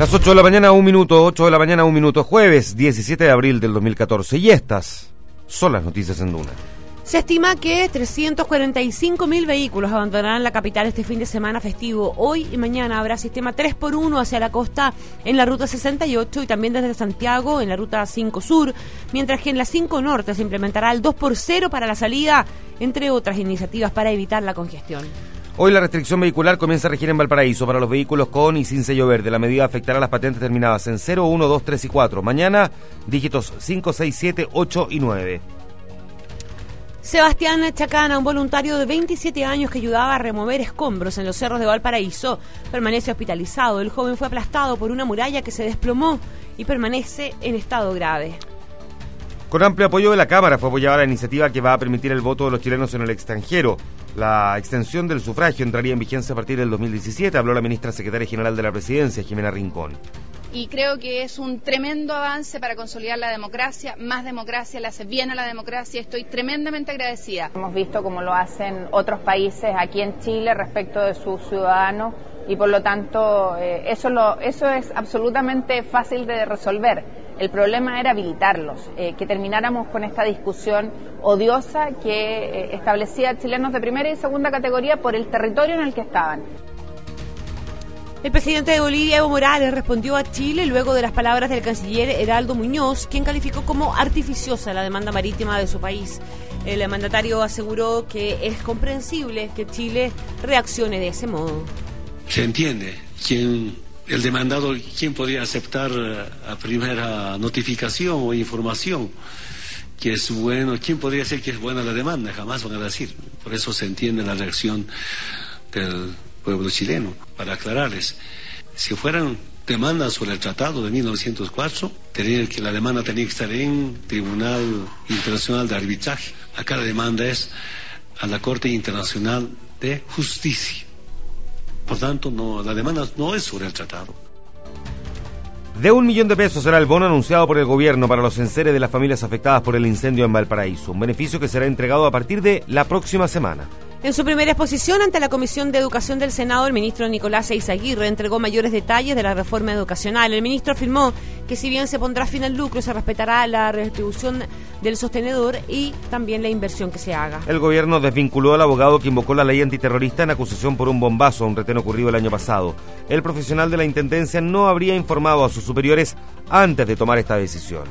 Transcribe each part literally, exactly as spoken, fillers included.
Las ocho de la mañana, un minuto, ocho de la mañana, un minuto, jueves diecisiete de abril del dos mil catorce. Y estas son las noticias en Duna. Se estima que trescientos cuarenta y cinco mil vehículos abandonarán la capital este fin de semana festivo. Hoy y mañana habrá sistema tres por uno hacia la costa en la ruta sesenta y ocho y también desde Santiago en la ruta cinco Sur, mientras que en la cinco Norte se implementará el dos por cero para la salida, entre otras iniciativas para evitar la congestión. Hoy la restricción vehicular comienza a regir en Valparaíso para los vehículos con y sin sello verde. La medida afectará las patentes terminadas en cero, uno, dos, tres y cuatro. Mañana, dígitos cinco, seis, siete, ocho y nueve. Sebastián Chacana, un voluntario de veintisiete años que ayudaba a remover escombros en los cerros de Valparaíso, permanece hospitalizado. El joven fue aplastado por una muralla que se desplomó y permanece en estado grave. Con amplio apoyo de la Cámara fue apoyada la iniciativa que va a permitir el voto de los chilenos en el extranjero. La extensión del sufragio entraría en vigencia a partir del dos mil diecisiete, habló la ministra secretaria general de la Presidencia, Jimena Rincón. Y creo que es un tremendo avance para consolidar la democracia. Más democracia le hace bien a la democracia. Estoy tremendamente agradecida. Hemos visto cómo lo hacen otros países aquí en Chile respecto de sus ciudadanos y por lo tanto eh, eso, lo, eso es absolutamente fácil de resolver. El problema era habilitarlos, eh, que termináramos con esta discusión odiosa que eh, establecía chilenos de primera y segunda categoría por el territorio en el que estaban. El presidente de Bolivia, Evo Morales, respondió a Chile luego de las palabras del canciller Heraldo Muñoz, quien calificó como artificiosa la demanda marítima de su país. El mandatario aseguró que es comprensible que Chile reaccione de ese modo. Se entiende quién, el demandado, quién podría aceptar a primera notificación o información que es bueno, quién podría decir que es buena la demanda, jamás van a decir. Por eso se entiende la reacción del pueblo chileno. Para aclararles, si fueran demandas sobre el Tratado de mil novecientos cuatro, tenía que la demanda tenía que estar en Tribunal Internacional de Arbitraje. Acá la demanda es a la Corte Internacional de Justicia. Por tanto, no, la demanda no es sobre el tratado. De un millón de pesos será el bono anunciado por el gobierno para los enseres de las familias afectadas por el incendio en Valparaíso, un beneficio que será entregado a partir de la próxima semana. En su primera exposición ante la Comisión de Educación del Senado, el ministro Nicolás Eizaguirre entregó mayores detalles de la reforma educacional. El ministro afirmó que si bien se pondrá fin al lucro, se respetará la redistribución del sostenedor y también la inversión que se haga. El gobierno desvinculó al abogado que invocó la ley antiterrorista en acusación por un bombazo a un retén ocurrido el año pasado. El profesional de la Intendencia no habría informado a sus superiores antes de tomar esta decisión.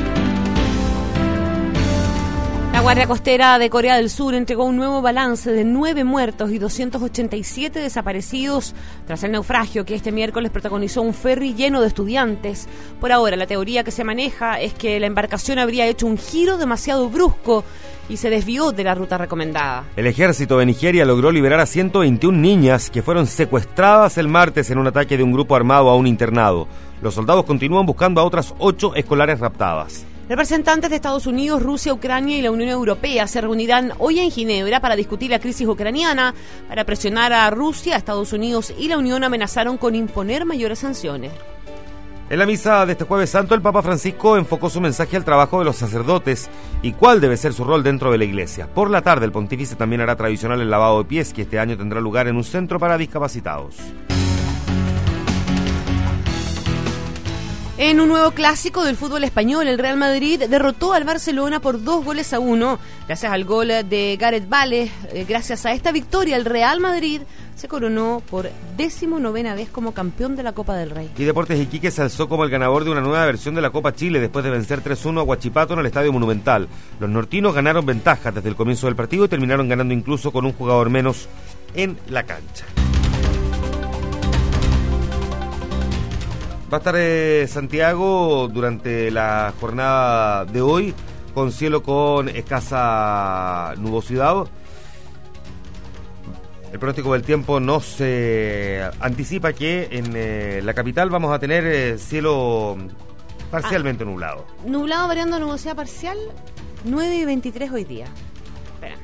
La Guardia Costera de Corea del Sur entregó un nuevo balance de nueve muertos y doscientos ochenta y siete desaparecidos tras el naufragio que este miércoles protagonizó un ferry lleno de estudiantes. Por ahora, la teoría que se maneja es que la embarcación habría hecho un giro demasiado brusco y se desvió de la ruta recomendada. El ejército de Nigeria logró liberar a ciento veintiuna niñas que fueron secuestradas el martes en un ataque de un grupo armado a un internado. Los soldados continúan buscando a otras ocho escolares raptadas. Representantes de Estados Unidos, Rusia, Ucrania y la Unión Europea se reunirán hoy en Ginebra para discutir la crisis ucraniana. Para presionar a Rusia, Estados Unidos y la Unión amenazaron con imponer mayores sanciones. En la misa de este Jueves Santo, el Papa Francisco enfocó su mensaje al trabajo de los sacerdotes y cuál debe ser su rol dentro de la Iglesia. Por la tarde, el pontífice también hará tradicional el lavado de pies, que este año tendrá lugar en un centro para discapacitados. En un nuevo clásico del fútbol español, el Real Madrid derrotó al Barcelona por dos goles a uno. Gracias al gol de Gareth Bale, eh, gracias a esta victoria, el Real Madrid se coronó por decimonovena vez como campeón de la Copa del Rey. Y Deportes Iquique se alzó como el ganador de una nueva versión de la Copa Chile después de vencer tres uno a Huachipato en el Estadio Monumental. Los nortinos ganaron ventajas desde el comienzo del partido y terminaron ganando incluso con un jugador menos en la cancha. Va a estar eh, Santiago durante la jornada de hoy con cielo con escasa nubosidad. El pronóstico del tiempo nos eh, anticipa que en eh, la capital vamos a tener eh, cielo parcialmente ah, nublado. Nublado variando a nubosidad parcial, nueve y veintitrés hoy día. Espérame.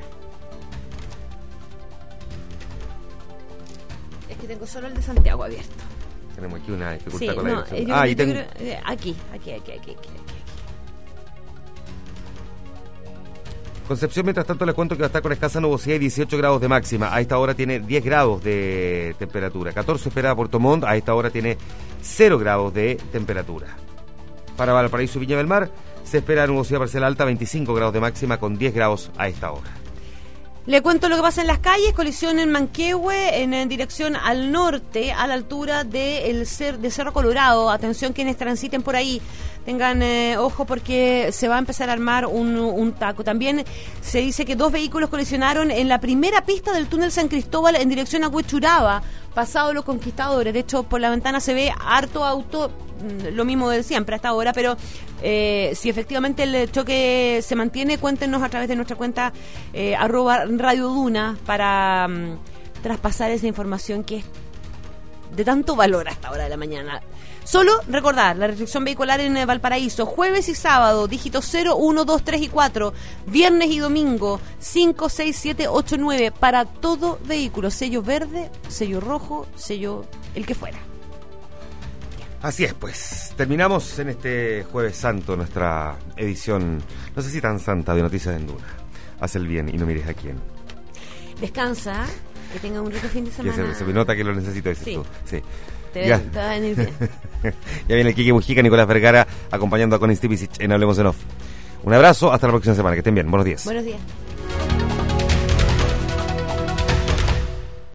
Es que tengo solo el de Santiago abierto. Tenemos aquí una dificultad sí, con la no, dirección. Yo, Ah, yo y tengo... creo, aquí, aquí, aquí, aquí, aquí, aquí. Concepción, mientras tanto, les cuento que va a estar con escasa nubosidad y dieciocho grados de máxima. A esta hora tiene diez grados de temperatura. catorce espera Puerto Montt, a esta hora tiene cero grados de temperatura. Para Valparaíso y Viña del Mar se espera nubosidad parcial alta, veinticinco grados de máxima con diez grados a esta hora. Le cuento lo que pasa en las calles. Colisión en Manquehue en, en dirección al norte, a la altura de, el cer, de Cerro Colorado. Atención quienes transiten por ahí. Tengan eh, ojo porque se va a empezar a armar un, un taco. También se dice que dos vehículos colisionaron en la primera pista del túnel San Cristóbal en dirección a Huechuraba, pasado Los Conquistadores. De hecho, por la ventana se ve harto auto, lo mismo de siempre hasta ahora, pero eh, si efectivamente el choque se mantiene, cuéntenos a través de nuestra cuenta eh, arroba Radio Duna para um, traspasar esa información que es de tanto valor a esta hora de la mañana. Solo recordar, la restricción vehicular en Valparaíso, jueves y sábado, dígitos cero, uno, dos, tres y cuatro, viernes y domingo, cinco, seis, siete, ocho, nueve, para todo vehículo, sello verde, sello rojo, sello el que fuera. Así es, pues, terminamos en este Jueves Santo nuestra edición, no sé si tan santa, de Noticias en Duna. Haz el bien y no mires a quién. Descansa, que tenga un rico fin de semana. Se, se me nota que lo necesito, dices sí. tú. Sí. Te, ya. te va a venir bien. Ya viene el Quique Mujica, Nicolás Vergara, acompañando a Connie Stipicic en Hablemos en Off. Un abrazo, hasta la próxima semana, que estén bien, buenos días. Buenos días.